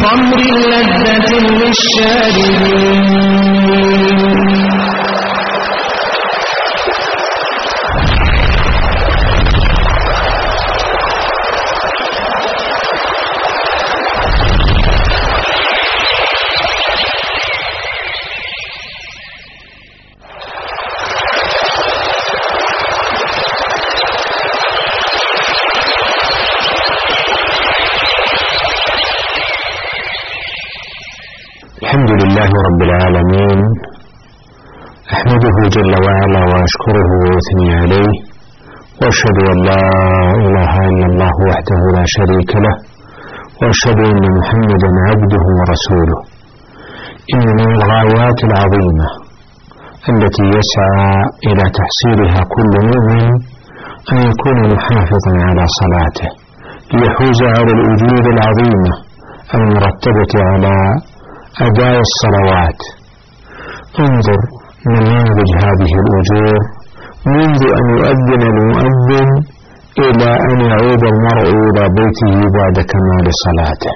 خمر لذة للشاربين. الحمد لله رب العالمين، أحمده جل وعلا وأشكره وأثني عليه، وأشهد أن لا إله إلا الله وحده لا شريك له، وأشهد أن محمدا عبده ورسوله. إن من الغايات العظيمة التي يسعى إلى تحصيلها كل مؤمن أن يكون محافظا على صلاته ليحوز على الأجور العظيمة المرتبة على أداء الصلوات. انظر نماذج هذه الأجور منذ أن يؤذن المؤذن إلى أن يعود المرء إلى بيته بعد كمال صلاته.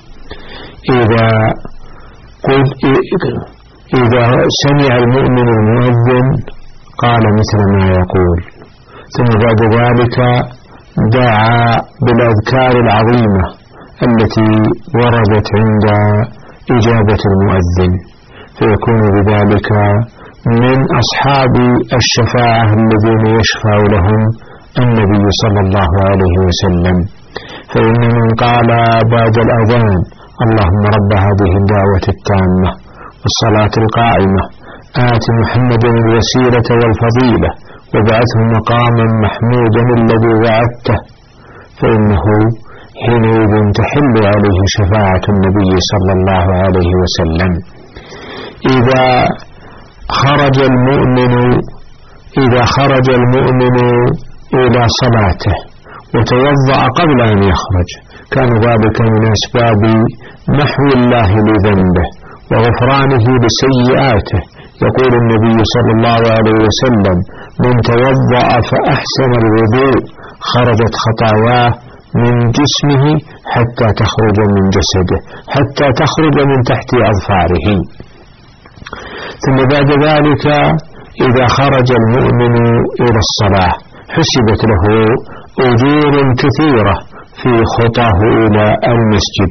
إذا سمع المؤمن المؤذن قال مثل ما يقول، ثم بعد ذلك دعا بالأذكار العظيمة التي وردت عند إجابة المؤذن، فيكون بذلك من أصحاب الشفاعة الذين يشفع لهم النبي صلى الله عليه وسلم. فإن من قال بعد الأذان اللهم رب هذه الدعوة التامة والصلاة القائمة آت محمدا الوسيلة والفضيلة وابعثه مقاما محمودا الذي وعدته، فإنه حينئذ تحل عليه شفاعة النبي صلى الله عليه وسلم. إذا خرج المؤمن إلى صلاته وتوضأ قبل أن يخرج كان ذلك من أسباب محو الله لذنبه وغفرانه لسيئاته. يقول النبي صلى الله عليه وسلم من توضأ فأحسن الوضوء خرجت خطاياه من جسمه حتى تخرج من جسده، حتى تخرج من تحت أظفاره. ثم بعد ذلك إذا خرج المؤمن إلى الصلاة حسبت له أجور كثيرة في خطاه إلى المسجد،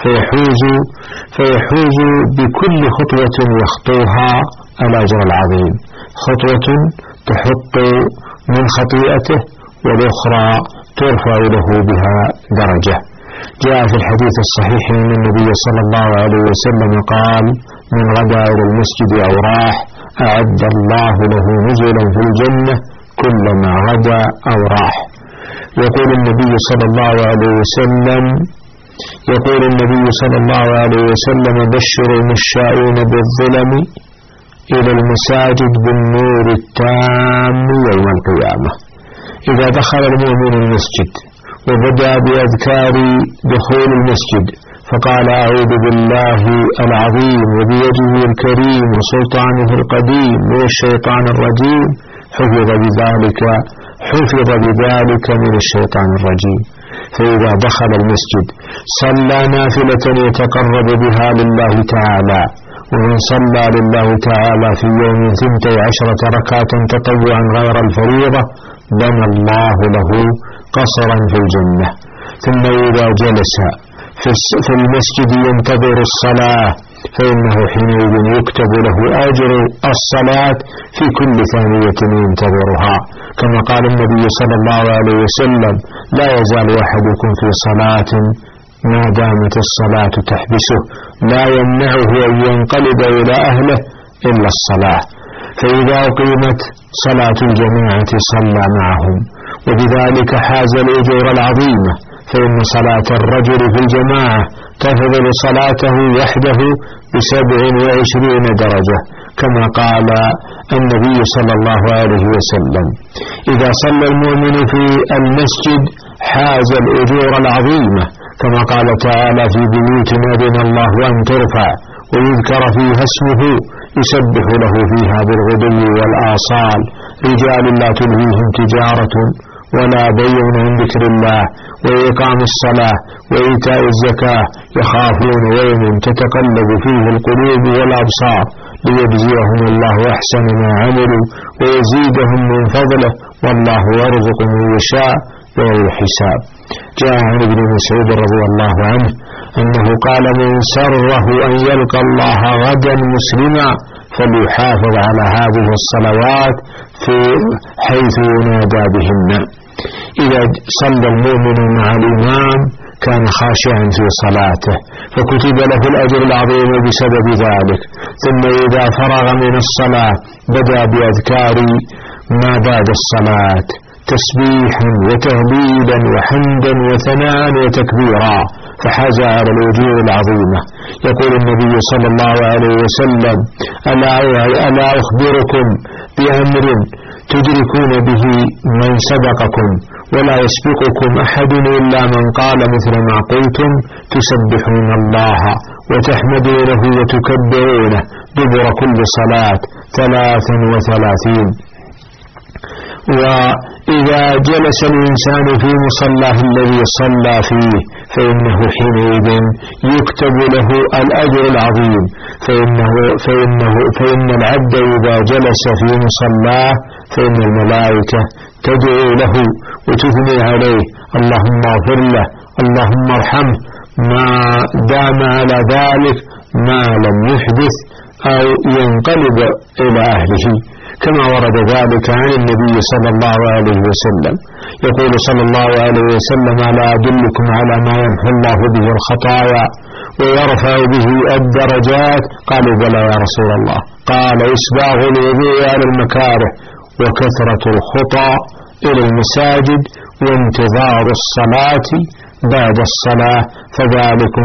فيحوز بكل خطوة يخطوها الأجر العظيم، خطوة تحط من خطيئته والأخرى ترفع له بها درجة. جاء في الحديث الصحيح أن النبي صلى الله عليه وسلم قال من غدا إلى المسجد أو راح أعد الله له نزلا في الجنة كلما غدا أو راح. يقول النبي صلى الله عليه وسلم بشر المشائين بالظلم إلى المساجد بالنور التام يوم القيامة. إذا دخل المؤمن المسجد وبدأ بأذكار دخول المسجد فقال أعوذ بالله العظيم وبوجهه الكريم وسلطانه القديم من الشيطان الرجيم، حفظ بذلك من الشيطان الرجيم. فإذا دخل المسجد صلى نافلة يتقرب بها لله تعالى، ومن صلى لله تعالى في يوم 12 ركعة تطوعا غير الفريضة بنى الله له قصرا في الجنة. ثم إذا جلس في المسجد ينتظر الصلاة فإنه حينئذ يكتب له أجر الصلاة في كل ثانية ينتظرها، كما قال النبي صلى الله عليه وسلم لا يزال أحدكم في صلاة ما دامت الصلاة تحبسه لا يمنعه أن ينقلب إلى أهله إلا الصلاة. فإذا أقيمت صلاة الجماعة صلى معهم، وبذلك حاز الأجور العظيمة، فإن صلاة الرجل في الجماعة تفضل صلاته وحده ب27 درجة، كما قال النبي صلى الله عليه وسلم إذا صلى المؤمن في المسجد حاز الأجور العظيمة، كما قال تعالى في بيوت أذن الله أن ترفع ويذكر فيها اسمه يسبح له فيها بالغدو والآصال رجال لا تلهيهم تجارة ولا بيع عن ذكر الله وإقام الصلاة وإيتاء الزكاة يخافون يوما تتقلب فيه القلوب والأبصار ليجزيهم الله أحسن ما عملوا ويزيدهم من فضله والله يرزق من يشاء بغير حساب. جاء عن ابن مسعود رضي الله عنه أنه قال من سره أن يلقى الله غدا مسلما فليحافظ على هذه الصلوات في حيث ينادى بهن. إذا صلى المؤمن مع الإمام كان خاشعا في صلاته فكتب له الأجر العظيم بسبب ذلك. ثم إذا فرغ من الصلاة بدأ بأذكار ما بعد الصلاة تسبيحا وتهليلا وحمدا وثناء وتكبيرا فحاز على الأجور العظيمة. يقول النبي صلى الله عليه وسلم ألا أخبركم بأمر تدركون به من سبقكم ولا يسبقكم أحد إلا من قال مثل ما قلتم تسبحون الله وتحمدونه وتكبرونه دبر كل صلاة 33. وإذا جلس الإنسان في مصلاه الذي صلى فيه فإنه حينئذ يكتب له الأجر العظيم فإن العبد إذا جلس في مصلاه فإن الملائكة تدعو له وتثني عليه اللهم اغفر له اللهم ارحمه ما دام على ذلك ما لم يحدث أو ينقلب إلى أهله كما ورد ذلك عن النبي صلى الله عليه وسلم. يقول صلى الله عليه وسلم ألا أدلكم على ما يمحو الله به الخطايا ويرفع به الدرجات؟ قالوا بلى يا رسول الله. قال إسباغ الوضوء على المكاره وكثرة الخطى إلى المساجد وانتظار الصلاة بعد الصلاة فذلكم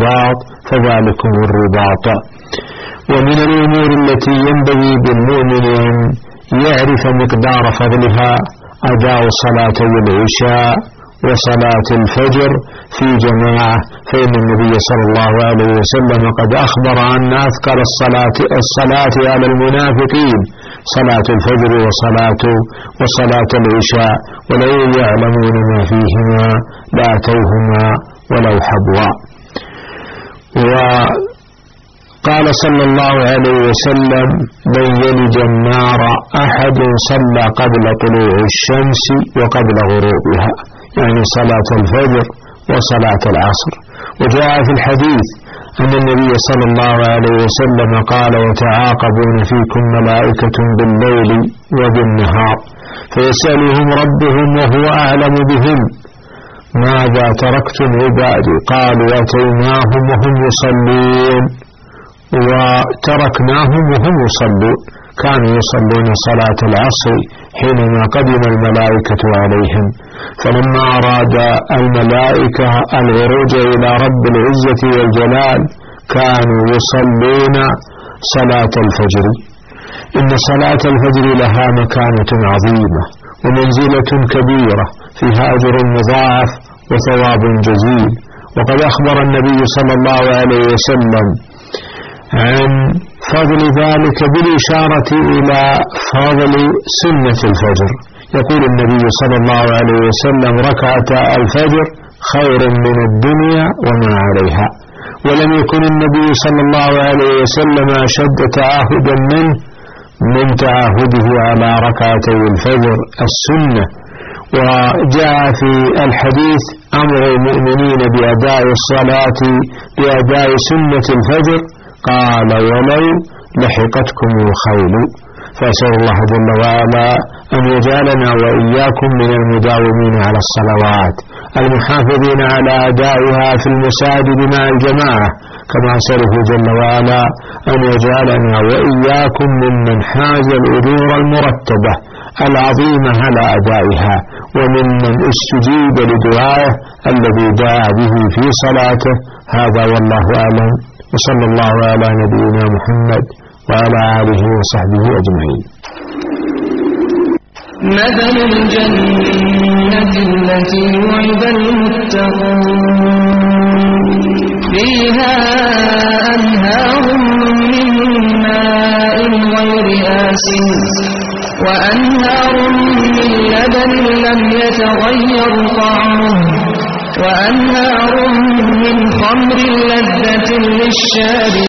الرباط. ومن الأمور التي ينبغي بالمؤمن أن يعرف مقدار فضلها أداء صلاتي العشاء وصلاة الفجر في جماعة فإن النبي صلى الله عليه وسلم قد أخبر أن أثقل الصلاة على المنافقين صلاة الفجر وصلاة العشاء ولو يعلمون ما فيهما لأتوهما ولو حبوا. وقال صلى الله عليه وسلم من يلج النار أحد صلى قبل طلوع الشمس وقبل غروبها يعني صلاة الفجر وصلاة العصر. وجاء في الحديث أن النبي صلى الله عليه وسلم قال يتعاقبون فيكم ملائكة بالليل وبالنهار فيسألهم ربهم وهو أعلم بهم ماذا تركتم عبادي قالوا أتيناهم وهم يصلون وتركناهم وهم يصلون. كانوا يصلون صلاة العصر حينما قدم الملائكة عليهم فلما أراد الملائكة العروج إلى رب العزة والجلال كانوا يصلون صلاة الفجر. إن صلاة الفجر لها مكانة عظيمة ومنزلة كبيرة فيها أجر مضاعف وثواب جزيل. وقد أخبر النبي صلى الله عليه وسلم عن فضل ذلك بالإشارة إلى فضل سنة الفجر. يقول النبي صلى الله عليه وسلم ركعة الفجر خير من الدنيا وما عليها. ولم يكن النبي صلى الله عليه وسلم أشد تعاهدا من تعاهده على ركعتي الفجر السنة. وجاء في الحديث أمر المؤمنين بأداء سنة الفجر قال ولو لحقتكم الخيل. فأسأل الله جل وعلا أن يجعلنا وإياكم من المداومين على الصلوات المحافظين على أدائها في المساجد مع الجماعة كما أسأله جل وعلا أن يجعلنا وإياكم ممن حاز الأجور المرتبة العظيمة على أدائها وممن استجيب لدعائه الذي دعا به في صلاته. هذا والله أعلم وصلى الله على نبينا محمد وعلى آله وصحبه أجمعين. مثل الجنة التي وعد المتقون فيها أنهار من ماء غير آسن وأنهار من لبن لم يتغير طعمه وأنهار من خمر لذة للشاربين